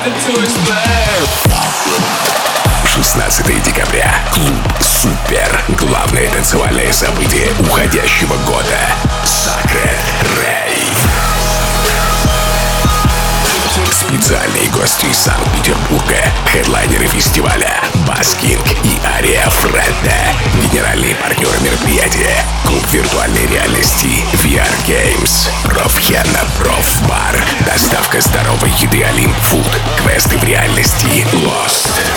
16 декабря. Клуб Супер. Главное танцевальное событие уходящего года. Sacred Rave. Специальные гости из Санкт-Петербурга. Хедлайнеры фестиваля Баскинг и Ария Фредде. Генеральные партнеры мероприятия. Клуб виртуальной реальности VR Games. Профхена Профбар. Доставка здоровой еды Олимп Фуд. Квесты в реальности Lost.